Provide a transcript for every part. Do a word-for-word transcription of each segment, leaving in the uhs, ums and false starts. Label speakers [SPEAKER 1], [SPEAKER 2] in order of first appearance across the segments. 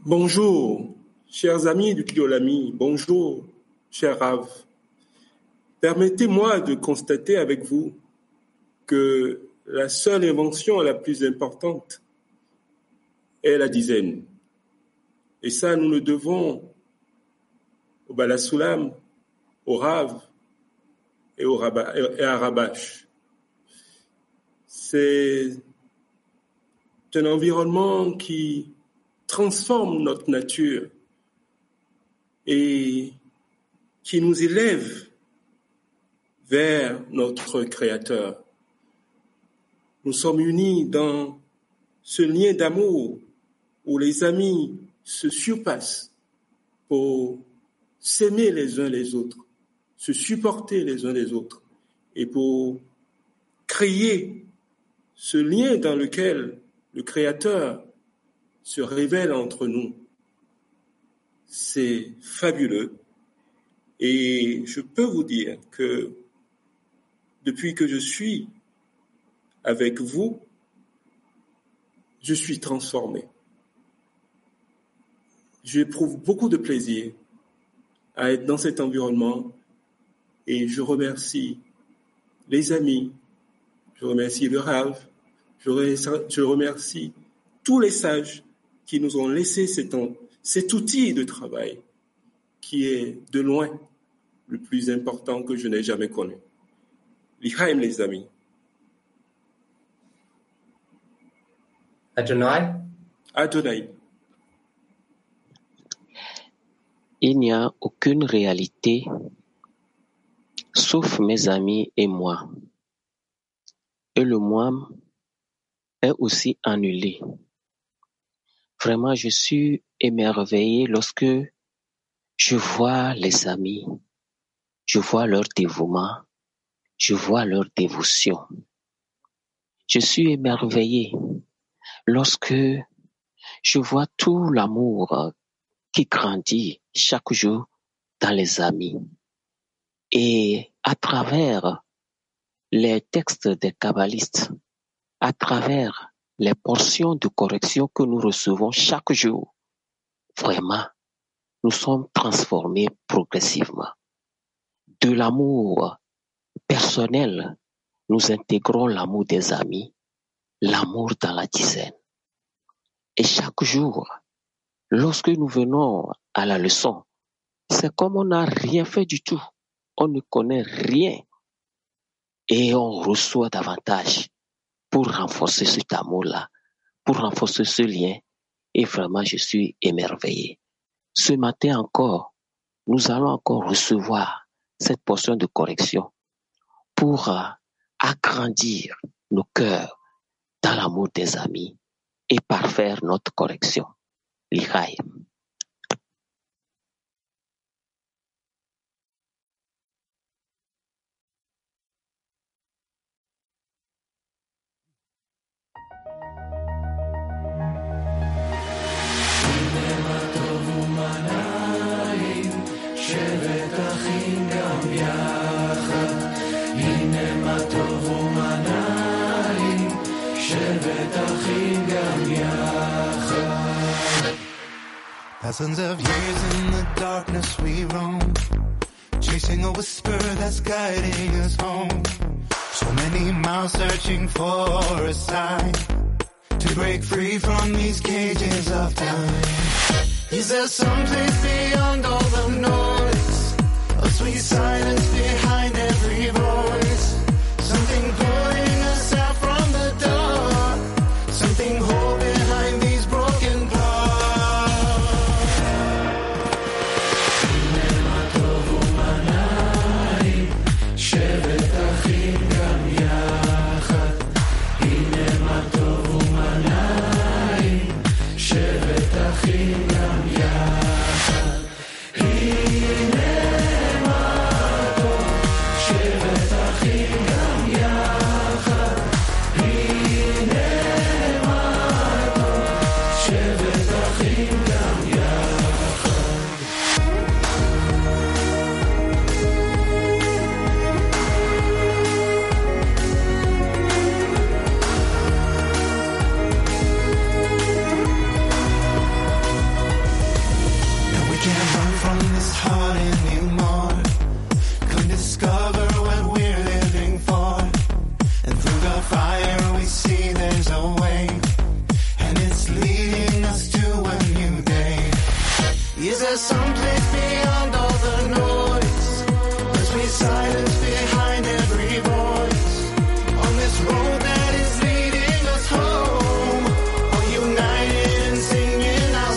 [SPEAKER 1] Bonjour, chers amis du Kiolami, bonjour, cher Rav. Permettez-moi de constater avec vous que la seule invention la plus importante est la dizaine. Et ça, nous le devons au Balasoulam, au Rav et, au Rabba, et à Rabash. C'est un environnement qui transforme notre nature et qui nous élève vers notre Créateur. Nous sommes unis dans ce lien d'amour où les amis se surpassent pour s'aimer les uns les autres, se supporter les uns les autres et pour créer ce lien dans lequel le Créateur se révèle entre nous. C'est fabuleux et je peux vous dire que depuis que je suis avec vous, je suis transformé. J'éprouve beaucoup de plaisir à être dans cet environnement et je remercie les amis, je remercie le Rav, je remercie tous les sages qui nous ont laissé cet, cet outil de travail qui est de loin le plus important que je n'ai jamais connu. L'Ichaim, les amis.
[SPEAKER 2] Adonai.
[SPEAKER 1] Adonai.
[SPEAKER 3] Il n'y a aucune réalité sauf mes amis et moi. Et le moi est aussi annulé. Vraiment, je suis émerveillé lorsque je vois les amis, je vois leur dévouement, je vois leur dévotion. Je suis émerveillé lorsque je vois tout l'amour qui grandit chaque jour dans les amis. Et à travers les textes des kabbalistes, à travers les portions de correction que nous recevons chaque jour, vraiment, nous sommes transformés progressivement. De l'amour personnel, nous intégrons l'amour des amis, l'amour dans la dizaine. Et chaque jour, lorsque nous venons à la leçon, c'est comme on n'a rien fait du tout. On ne connaît rien. Et on reçoit davantage pour renforcer cet amour-là, pour renforcer ce lien. Et vraiment, je suis émerveillé. Ce matin encore, nous allons encore recevoir cette portion de correction pour euh, agrandir nos cœurs dans l'amour des amis et parfaire notre correction. L'Ichaim.
[SPEAKER 4] Thousands of years in the darkness we roam, chasing a whisper that's guiding us home. So many miles searching for a sign to break free from these cages of time. Is there some place beyond all the noise, a sweet silence behind every voice? Something pulling us out from the dark, something whole behind these broken parts. there some place beyond all the noise? There's be silence behind every voice. On this road that is leading us home, all united and singing our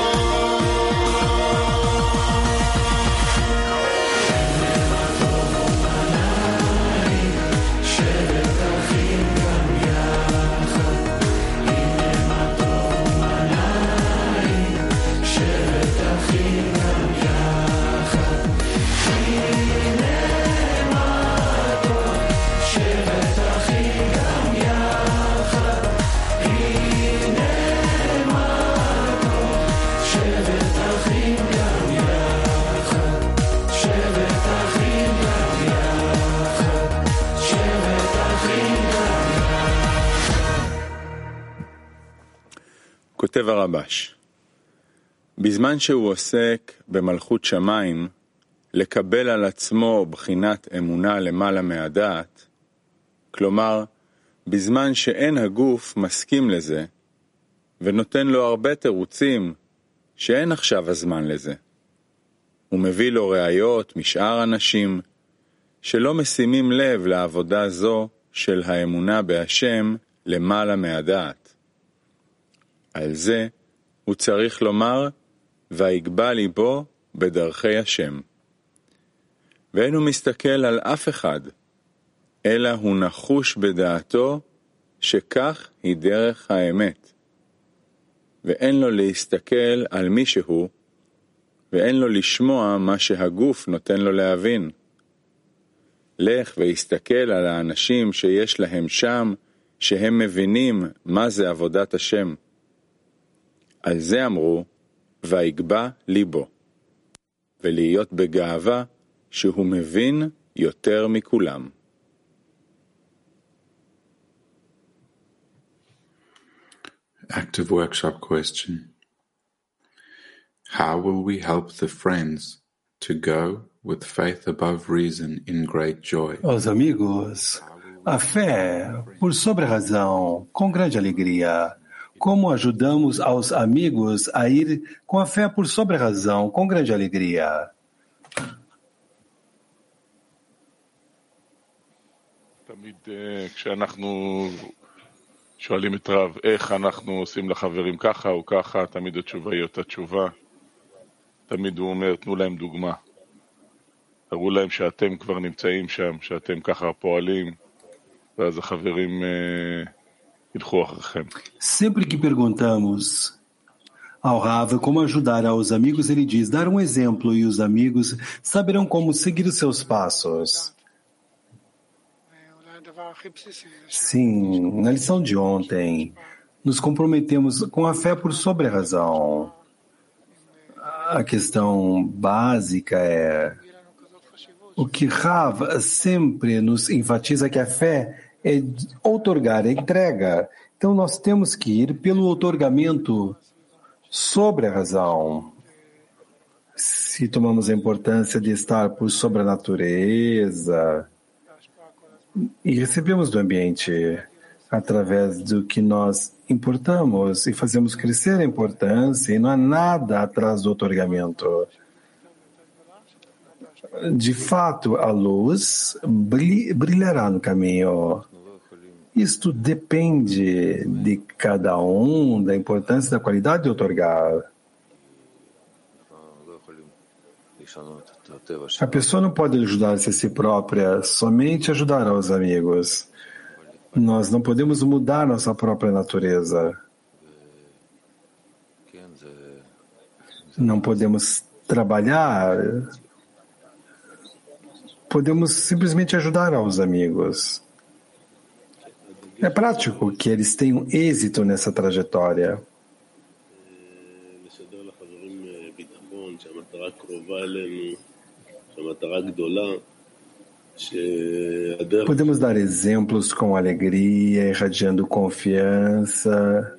[SPEAKER 2] כותב הרבש, בזמן שהוא עוסק במלכות שמיים, לקבל על עצמו בחינת אמונה למעלה מהדעת, כלומר, בזמן שאין הגוף מסכים לזה, ונותן לו הרבה תירוצים שאין עכשיו הזמן לזה. הוא מביא לו ראיות משאר אנשים שלא משימים לב לעבודה זו של האמונה בהשם למעלה מהדעת. על זה הוא צריך לומר, ויגבה ליבו בדרכי השם. ואין הוא מסתכל על אף אחד, אלא הוא נחוש בדעתו שכך היא דרך האמת. ואין לו להסתכל על מישהו, ואין לו לשמוע מה שהגוף נותן לו להבין. לך והסתכל על האנשים שיש להם שם, שהם מבינים מה זה עבודת השם. על זה אמרו, ויגבה ליבו, ולהיות בגאווה שהוא מבין יותר מכולם.
[SPEAKER 5] Active workshop question. How will we help the friends to go with faith above reason in great joy?
[SPEAKER 6] Os amigos, a fé por sobre a razão, com grande alegria. Como ajudamos aos amigos a ir com a fé por sobre a razão, com grande alegria?
[SPEAKER 7] תמיד כשאנחנו שואלים את רב, איך אנחנו עושים לחברים ככה או ככה, תמיד התשובה היא אותה תשובה. תמיד הוא אומר, תנו להם דוגמה. תראו להם שאתם כבר נמצאים שם, שאתם ככה פועלים, ואז החברים ילכו אחריכם.
[SPEAKER 6] Sempre que perguntamos ao Rav como ajudar aos amigos, ele diz, dar um exemplo e os amigos saberão como seguir os seus passos. Sim, na lição de ontem, nos comprometemos com a fé por sobre a razão. A questão básica é o que Rav sempre nos enfatiza que a fé é outorgar, é entrega. Então nós temos que ir pelo outorgamento sobre a razão. Se tomamos a importância de estar por sobre a natureza e recebemos do ambiente através do que nós importamos e fazemos crescer a importância e não há nada atrás do outorgamento. De fato, a luz brilhará no caminho. Isto depende de cada um, da importância da qualidade de outorgar. A pessoa não pode ajudar-se a si própria, somente ajudar aos amigos. Nós não podemos mudar nossa própria natureza. Não podemos trabalhar. Podemos simplesmente ajudar aos amigos. É prático que eles tenham êxito nessa trajetória. Podemos dar exemplos com alegria, irradiando confiança.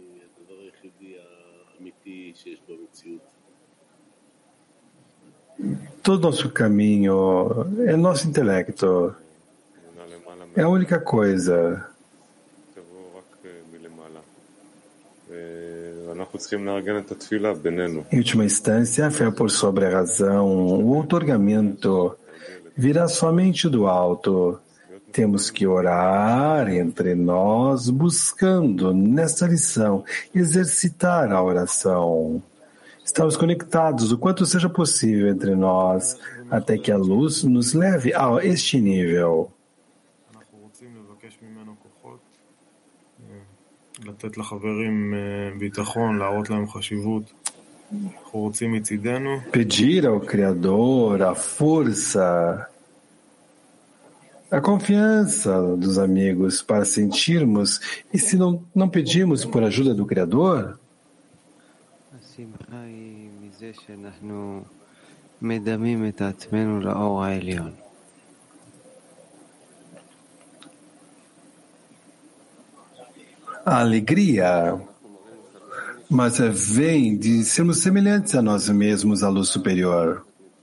[SPEAKER 6] Todo nosso caminho é nosso intelecto. É a única coisa. Em última instância, a fé por sobre a razão, o outorgamento virá somente do alto. Temos que orar entre nós, buscando, nesta lição, exercitar a oração. Estamos conectados o quanto seja possível entre nós, até que a luz nos leve a este nível. Pedir ao Criador a força, a confiança dos amigos para sentirmos, e se não, não pedirmos por ajuda do Criador, a alegria, mas vem de sermos semelhantes a nós mesmos, à luz superior.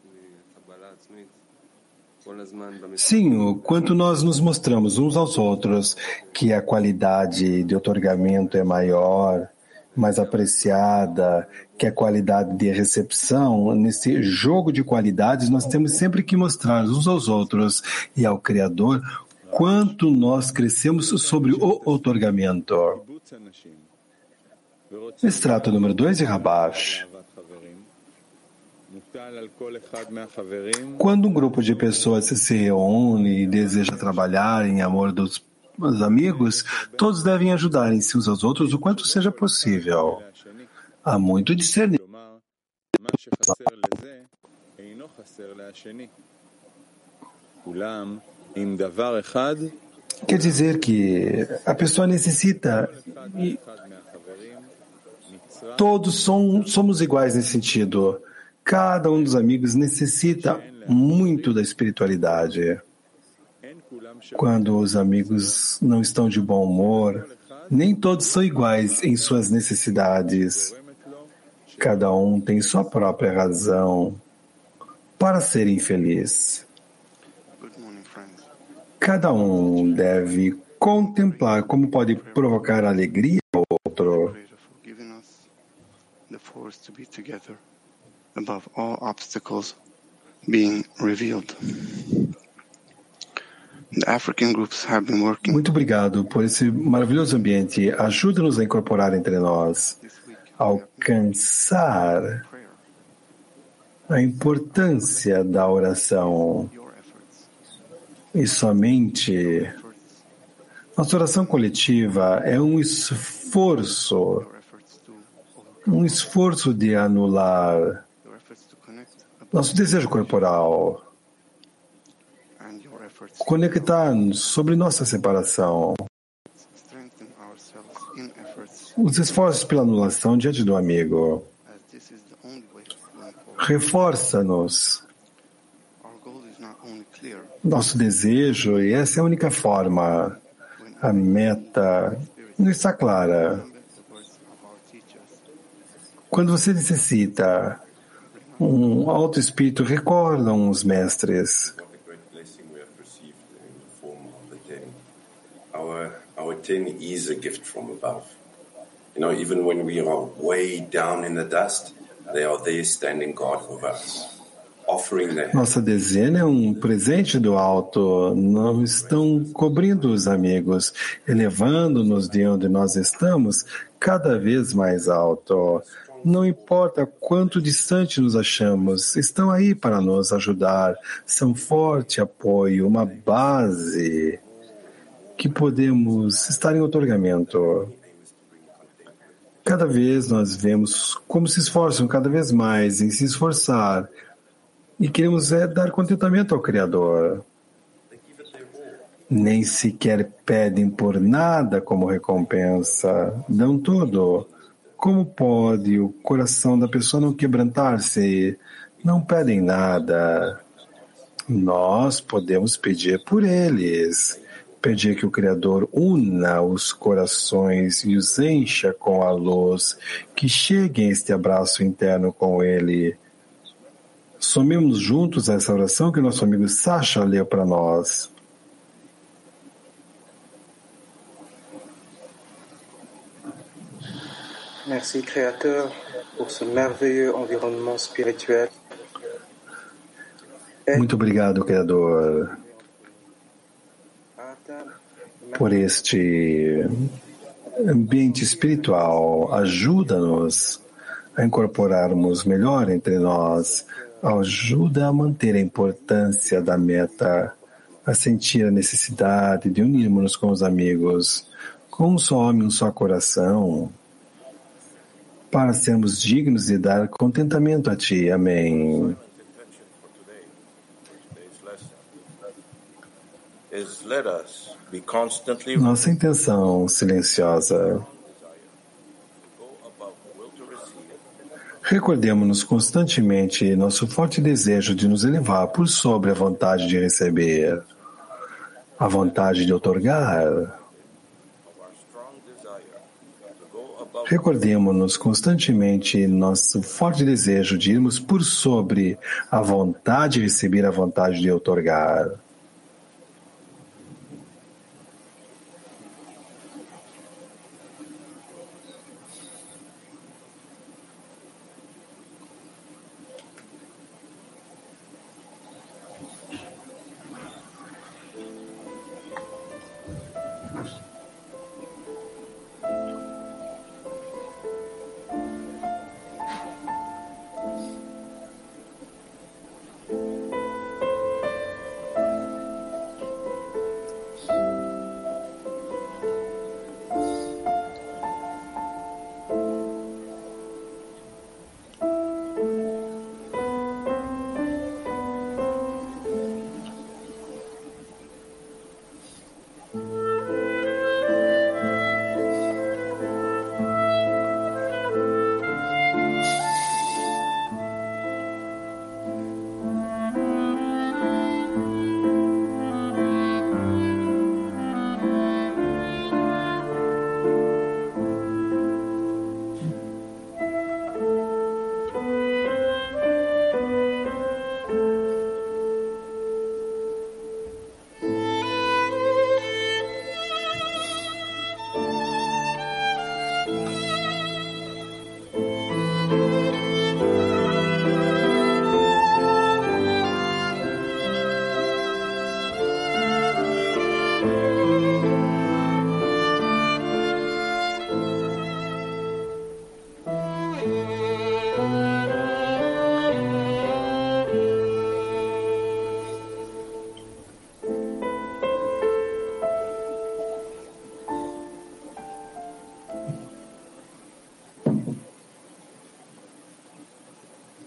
[SPEAKER 6] Sim, o quanto nós nos mostramos uns aos outros que a qualidade de outorgamento é maior, mais apreciada, que a qualidade de recepção, nesse jogo de qualidades, nós temos sempre que mostrar uns aos outros e ao Criador quanto nós crescemos sobre o outorgamento. Extrato número dois de Rabash. Quando um grupo de pessoas se reúne e deseja trabalhar em amor dos amigos, todos devem ajudar-se uns aos outros o quanto seja possível. Há muito discernimento. Quer dizer que a pessoa necessita, e todos são, somos iguais nesse sentido. Cada um dos amigos necessita muito da espiritualidade. Quando os amigos não estão de bom humor, nem todos são iguais em suas necessidades. Cada um tem sua própria razão para ser infeliz. Cada um deve contemplar como pode provocar alegria ao outro.
[SPEAKER 8] Above all obstacles being revealed. The African groups have been working.
[SPEAKER 6] Muito obrigado por esse maravilhoso ambiente. Ajuda-nos a incorporar entre nós, alcançar a importância da oração. E somente nossa oração coletiva é um esforço, um esforço de anular nosso desejo corporal, conectar-nos sobre nossa separação, os esforços pela anulação diante do amigo. Reforça-nos nosso desejo, e essa é a única forma. A meta não está clara. Quando você necessita um alto espírito, recordam os mestres.
[SPEAKER 9] Our ten is a gift from above. You know, even when we are way down in the dust, they are there standing guard over us, offering their...
[SPEAKER 6] Nossa dezena é um presente do alto. Não estão cobrindo os amigos, elevando-nos de onde nós estamos cada vez mais alto. Não importa quanto distante nos achamos, estão aí para nos ajudar. São forte apoio, uma base que podemos estar em outorgamento. Cada vez nós vemos como se esforçam cada vez mais em se esforçar e queremos é, dar contentamento ao Criador. Nem sequer pedem por nada como recompensa, dão tudo. Como pode o coração da pessoa não quebrantar-se? Não pedem nada. Nós podemos pedir por eles. Pedir que o Criador una os corações e os encha com a luz, que cheguem a este abraço interno com Ele. Somemos juntos essa oração que nosso amigo Sasha leu para nós.
[SPEAKER 10] Merci, Créateur, por ce merveilleux environnement spirituel.
[SPEAKER 6] Muito obrigado, Criador, por este ambiente espiritual. Ajuda-nos a incorporarmos melhor entre nós. Ajuda a manter a importância da meta, a sentir a necessidade de unirmos com os amigos, com um só homem, um só coração, para sermos dignos de dar contentamento a Ti. Amém. Nossa intenção silenciosa. Recordemos-nos constantemente nosso forte desejo de nos elevar por sobre a vontade de receber, a vontade de outorgar. Recordemos-nos constantemente nosso forte desejo de irmos por sobre a vontade de receber, a vontade de outorgar.